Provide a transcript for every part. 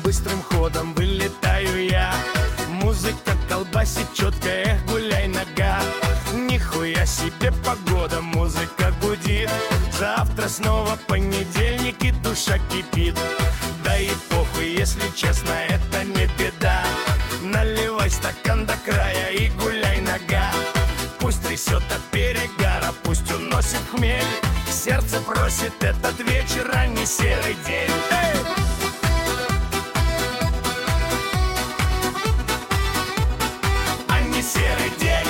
быстрым ходом вылетаю я. Музыка колбасит четко, эх, гуляй, нога. Нихуя себе погода, музыка гудит. Завтра снова понедельник и душа кипит. Да и похуй, если честно, это не беда. Наливай стакан до края и гуляй, нога. Пусть трясет от перегара, пусть уносит хмель. Сердце просит этот вечер, а не серый день. А не серый день.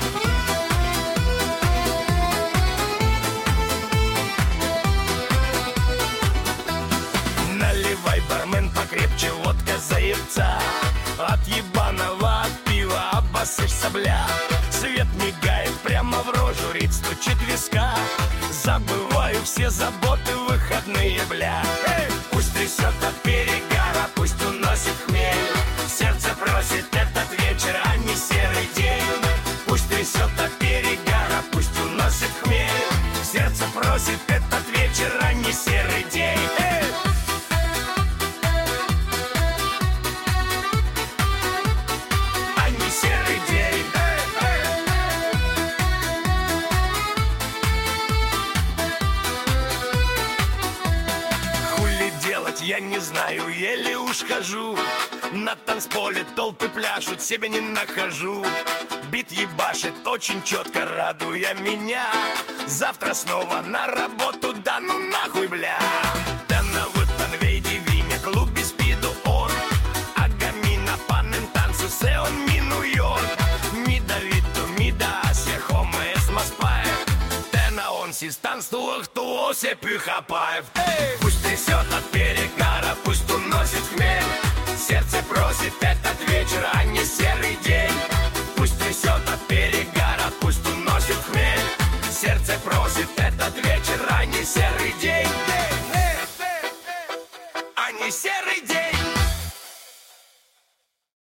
Наливай, бармен, покрепче, водка заебца. От ебаного от пива обоссышься, бля. Свет мигает прямо в рожу, рит стучит виска. Забываю все заботы, выходные, бля. Пусть трясет от перегара, пусть уносит хмель. Сердце просит этот вечер, а не серый день. Пусть трясет от перегара, пусть уносит хмель. Сердце просит этот вечер, а не серый день. Я не знаю, еле уж хожу. На танцполе толпы пляшут, себя не нахожу. Бит ебашит очень четко, радуя меня. Завтра снова на работу, да ну нахуй, бля. Denna vutten vid i Vinge-klubb i Speedo on. Aga mina panen tancu, se on mi New York. Mida vittu, mida se hommes mas päev. Tänä on siis tansstuahtuo se pyhäpäev. Pust трясет от берега,